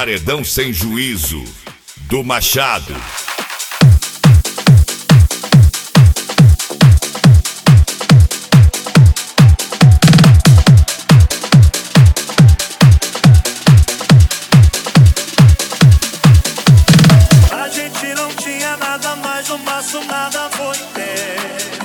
Paredão Sem Juízo, do Machado. A gente não tinha nada, mas o maço nada foi ter.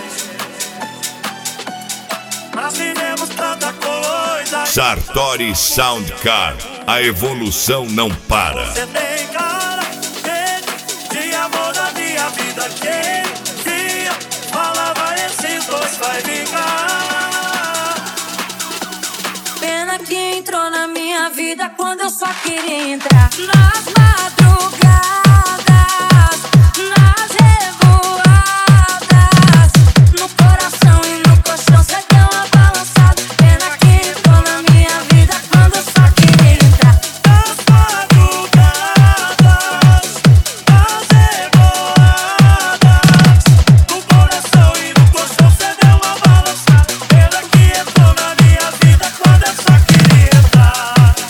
Mas vivemos tanta coisa. Sartori Soundcar, a evolução não para. Você tem cara de amor da minha vida. Quem via, falava esses dois vai vingar. Pena que entrou na minha vida quando eu só queria entrar. Nas madrugadas, nas revoadas, no coração e no colchão cê deu uma balançada. Pena que entrou na minha vida quando eu só queria entrar. Nas madrugadas, nas revoadas, no coração e no colchão cê deu uma balançada. Pena que entrou na minha vida quando eu só queria entrar.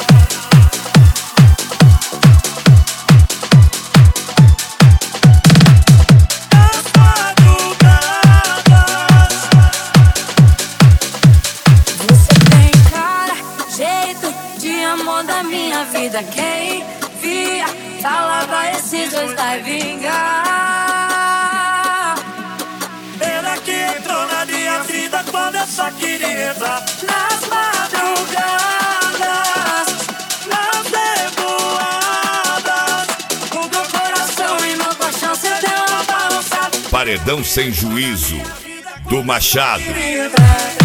Você tem cara, jeito de amor da minha vida. Quem via, falava esses dois vai vingar. Pena que entrou na minha vida quando eu só queria entrar. Nas madrugadas, nas revoadas, O meu coração e meu colchão cê deu uma balançada. Paredão Sem Juízo, do Machado. queria entrar.